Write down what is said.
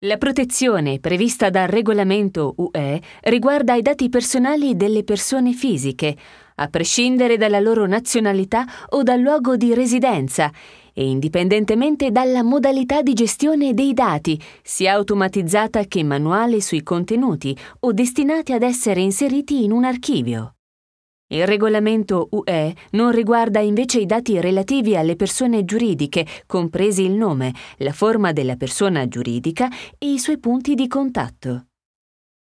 La protezione prevista dal regolamento UE riguarda i dati personali delle persone fisiche, a prescindere dalla loro nazionalità o dal luogo di residenza e indipendentemente dalla modalità di gestione dei dati, sia automatizzata che manuale sui contenuti o destinati ad essere inseriti in un archivio. Il regolamento UE non riguarda invece i dati relativi alle persone giuridiche, compresi il nome, la forma della persona giuridica e i suoi punti di contatto.